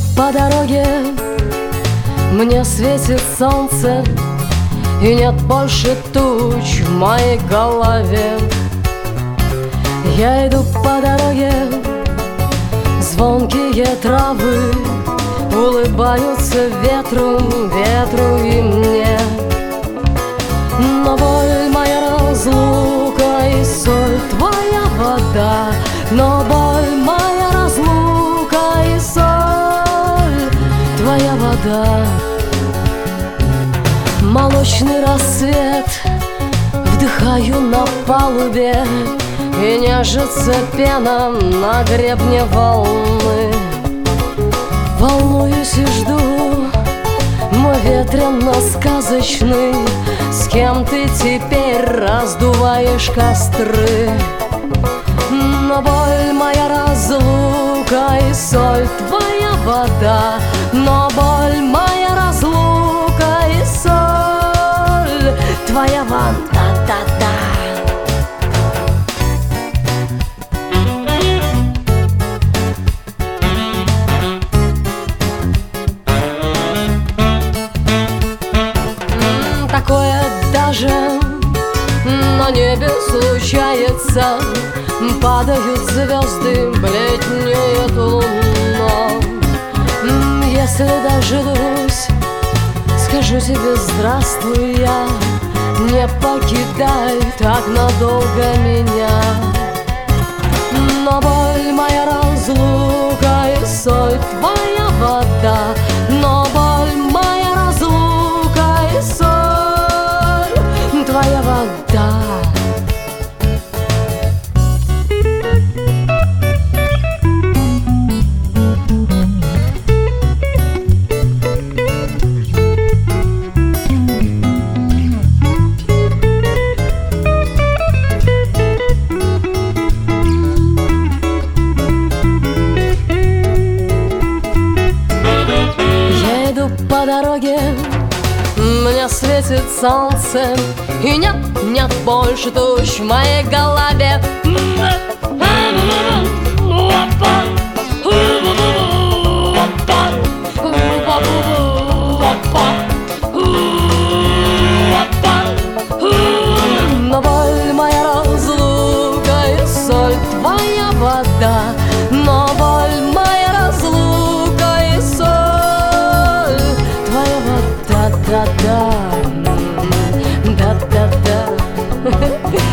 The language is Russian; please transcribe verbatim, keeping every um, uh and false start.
по дороге, мне светит солнце, и нет больше туч в моей голове. Я иду по дороге, звонкие травы улыбаются ветру, ветру и мне. Но боль моя разлука и соль твоя вода, но боль моя разлука и соль твоя вода. Молочный рассвет вдыхаю на палубе, и нежится пена на гребне волны. Волнуюсь и жду, мой ветрено-сказочный, с кем ты теперь раздуваешь костры. Но боль моя разлука и соль твоя вода, но боль моя разлука и соль твоя вода. Такое даже на небе случается, падают звезды, бледнеет луна. Если дождусь, скажу тебе здравствуй, я не покидай так надолго меня. Но боль моя разлука и соль твоя вода, но боль моя разлука и соль твоя вода. По дороге мне светит солнце, и нет, нет больше туч в моей голове. Но боль моя разлука и соль твоя вода, но боль моя разлука и соль твоя вода, да, да, да, да, да.